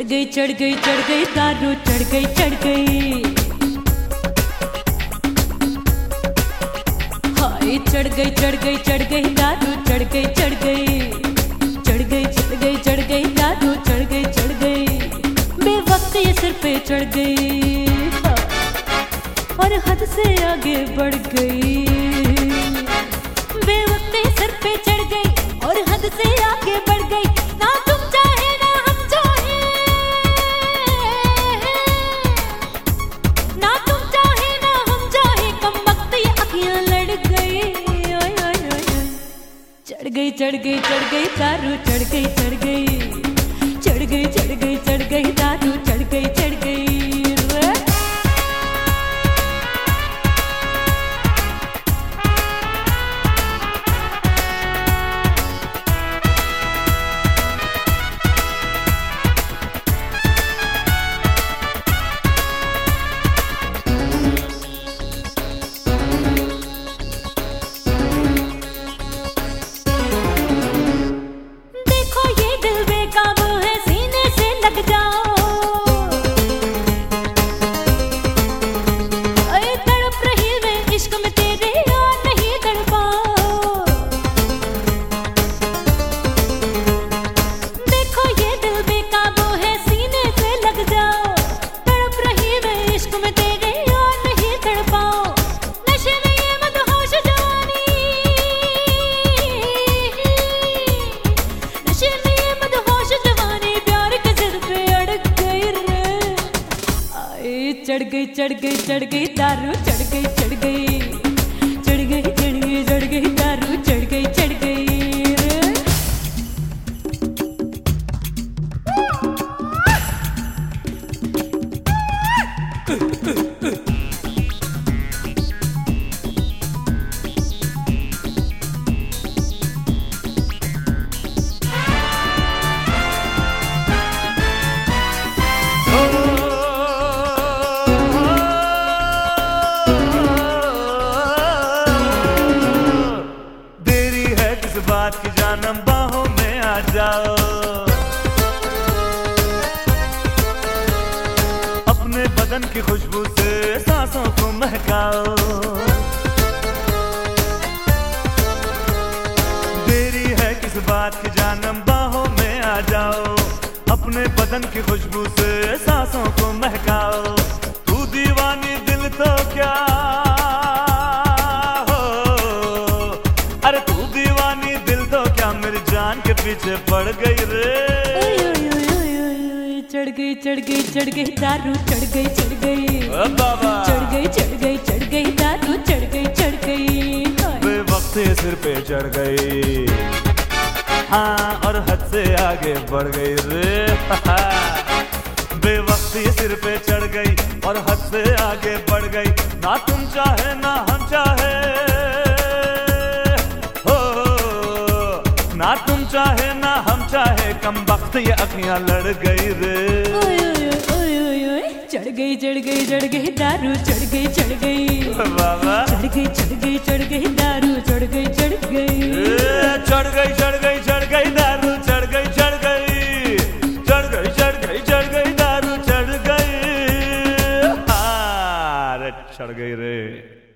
चढ़ गई दारू चढ़ गई हाय चढ़ गई दारू चढ़ गई दारू चढ़ गई बेवक्त ये सिर पे चढ़ गई और हद से आगे बढ़ गई। बेवक्त ये सिर पे चढ़ गई और हद से आगे बढ़ गई। ना तुम चाहे ना हम चाहे, ना तुम चाहे ना हम चाहे, कम वक्त ये अखियां लड़ गई। चढ़ गई दारू चढ़ गई दारू चढ़ गई चढ़ गई दारू चढ़ गई दारू चढ़ गई बात की जानम बाहों में आ जाओ, अपने बदन की खुशबू से सांसों को महकाओ। देरी है किस बात की जानम बाहों में आ जाओ, अपने बदन की खुशबू से सांसों को महकाओ। तू दीवानी दिल तो क्या के पीछे पड़ गई रे। चढ़ गई दारू चढ़ गई बाबा चढ़ गई दारू चढ़ गई बेवक्त सिर पे चढ़ गई, हाँ और हद से आगे बढ़ गई रे। बेवक्त सिर पे चढ़ गई और हद से आगे बढ़ गई। ना तुम चाहे ना हम चाहे, ना तुम चाहे ना हम चाहे, कम वक्त ये अखियां लड़ गई रे। चढ़ गई दारू चढ़ गई बाबा चढ़ गई दारू चढ़ गई चढ़ गई दारू चढ़ गई दारू चढ़ गई, हाँ चढ़ गई रे।